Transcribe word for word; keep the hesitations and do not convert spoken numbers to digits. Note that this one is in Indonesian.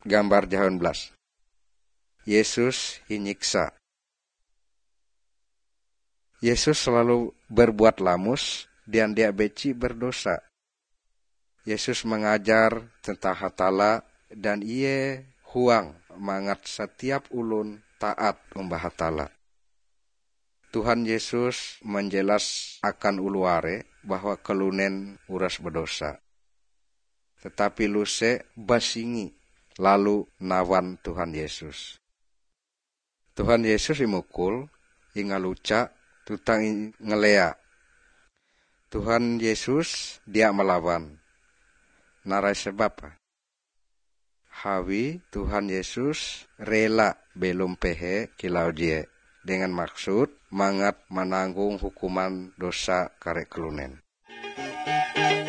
Gambar jahan belas. Yesus hinyiksa. Yesus selalu berbuat lamus dan dia beci berdosa. Yesus mengajar tentang hatala dan ia huang mangat setiap ulun taat umbah hatala. Tuhan Yesus menjelas akan uluare bahwa kelunen uras berdosa. Tetapi luse basingi lalu nawan Tuhan Yesus. Tuhan Yesus imukul inga luca tutang ngelea. Tuhan Yesus dia melawan. Narai sebab hawi Tuhan Yesus rela belum pehe kilau dia dengan maksud mangat menanggung hukuman dosa karek kelunen.